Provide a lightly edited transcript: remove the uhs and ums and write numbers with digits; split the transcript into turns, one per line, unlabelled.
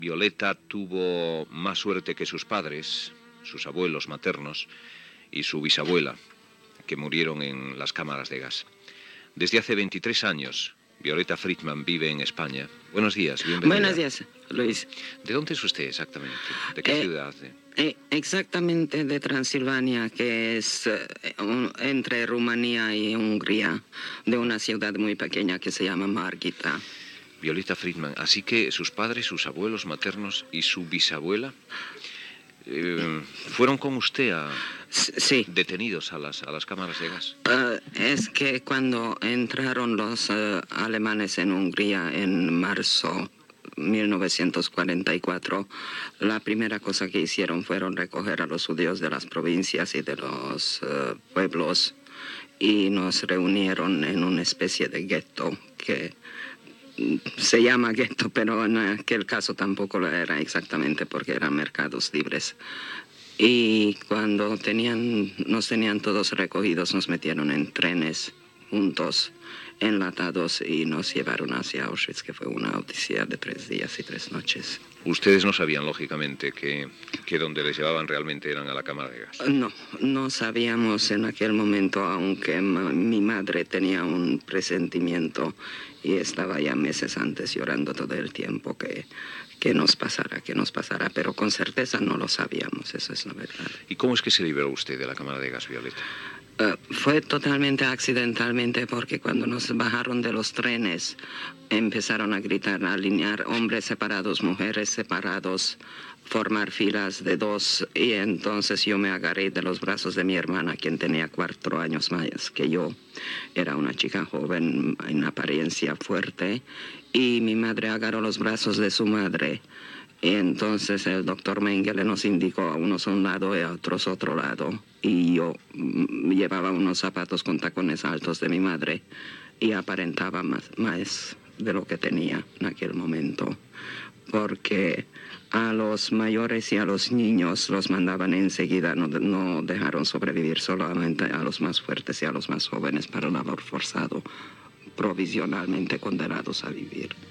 Violeta tuvo más suerte que sus padres, sus abuelos maternos y su bisabuela, que murieron en las cámaras de gas. Desde hace 23 años, Violeta Friedman vive en España. Buenos días, bienvenida.
Buenos días, Luis.
¿De dónde es usted exactamente? ¿De qué ciudad?
Exactamente de Transilvania, que es entre Rumanía y Hungría, de una ciudad muy pequeña que se llama Margita.
Violeta Friedman, así que sus padres, sus abuelos maternos y su bisabuela fueron con usted
Sí.
detenidos a las cámaras de gas.
Es que cuando entraron los alemanes en Hungría en marzo 1944, la primera cosa que hicieron fueron recoger a los judíos de las provincias y de los pueblos y nos reunieron en una especie de gueto que se llama gueto, pero en aquel caso tampoco lo era exactamente porque eran mercados libres. Y cuando nos tenían todos recogidos, nos metieron en trenes juntos, enlatados, y nos llevaron hacia Auschwitz, que fue una odisea de 3 días y 3 noches.
Ustedes no sabían, lógicamente, que donde les llevaban realmente eran a la cámara de gas.
No sabíamos en aquel momento, aunque mi madre tenía un presentimiento y estaba ya meses antes llorando todo el tiempo que nos pasara, pero con certeza no lo sabíamos, eso es la verdad.
¿Y cómo es que se liberó usted de la cámara de gas, Violeta?
Fue totalmente accidentalmente, porque cuando nos bajaron de los trenes empezaron a gritar, a alinear hombres separados, mujeres separados, formar filas de 2, y entonces yo me agarré de los brazos de mi hermana, quien tenía 4 años más que yo. Era una chica joven, en apariencia fuerte, y mi madre agarró los brazos de su madre. Y entonces el doctor Mengele nos indicó a unos a un lado y a otros otro lado. Y yo llevaba unos zapatos con tacones altos de mi madre y aparentaba más de lo que tenía en aquel momento. Porque a los mayores y a los niños los mandaban enseguida, no dejaron sobrevivir, solamente a los más fuertes y a los más jóvenes para labor forzado, provisionalmente condenados a vivir.